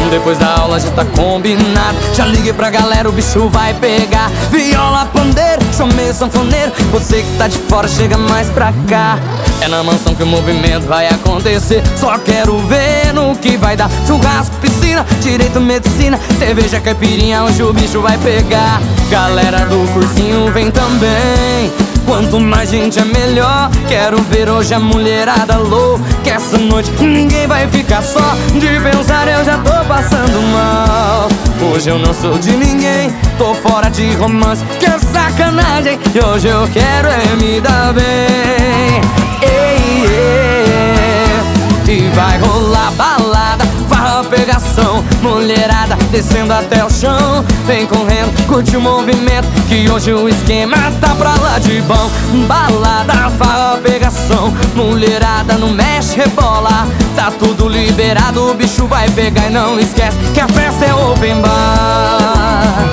Depois da aula já tá combinado. Já liguei pra galera, o bicho vai pegar. Viola, pandeiro, chamei sanfoneiro. Você que tá de fora, chega mais pra cá. É na mansão que o movimento vai acontecer. Só quero ver no que vai dar. Churrasco, piscina, direito, medicina, cerveja, caipirinha, hoje o bicho vai pegar. Galera do cursinho vem também. Quanto mais gente é melhor. Quero ver hoje a mulherada louca. Que essa noite ninguém vai ficar só. De pensar eu já tô passando mal. Hoje eu não sou de ninguém, tô fora de romance, que é sacanagem. E hoje eu quero é me dar bem. Ei, ei, e vai rolar balada, farra, pegação, mulherada descendo até o chão. Vem correndo, curte o movimento, que hoje o esquema tá pra lá de bom. Balada, farra, pegação, mulherada não mexe, rebola. Tá tudo liberado, o bicho vai pegar e não esquece que a festa é open bar.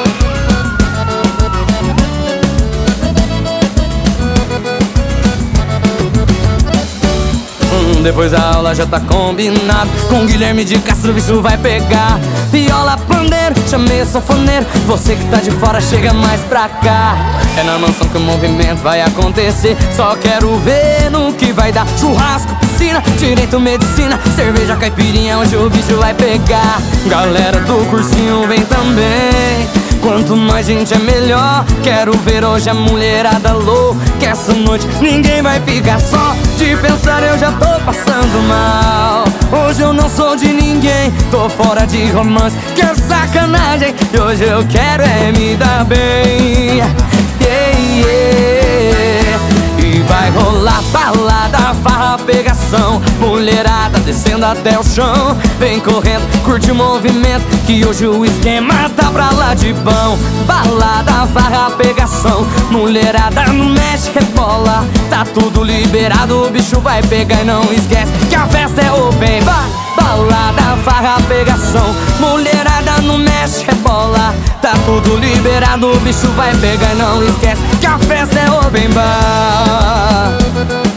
Depois da aula já tá combinado. Com Guilherme de Castro o bicho vai pegar. Viola, pandeiro, chamei sanfoneiro. Você que tá de fora, chega mais pra cá. É na mansão que o movimento vai acontecer. Só quero ver no que vai dar. Churrasco, piscina, direito, medicina, cerveja, caipirinha, hoje o bicho vai pegar. Galera do cursinho vem também. Quanto mais gente é melhor. Quero ver hoje a mulherada louca. Que essa noite ninguém vai ficar só. De pensar eu já tô passando mal. Hoje eu não sou de ninguém, tô fora de romance, que é sacanagem. E hoje eu quero é me dar bem. Yeah, yeah. E vai rolar balada, farra, pegação, mulherada descendo até o chão. Vem correndo, curte o movimento, que hoje o esquema tá pra lá de bom. Balada, farra, pegação, mulherada não mexe, rebola. Tá tudo liberado, o bicho vai pegar e não esquece que a festa é open bar. Balada, farra, pegação, mulherada não mexe, rebola. Tá tudo liberado, o bicho vai pegar e não esquece que a festa é open bar.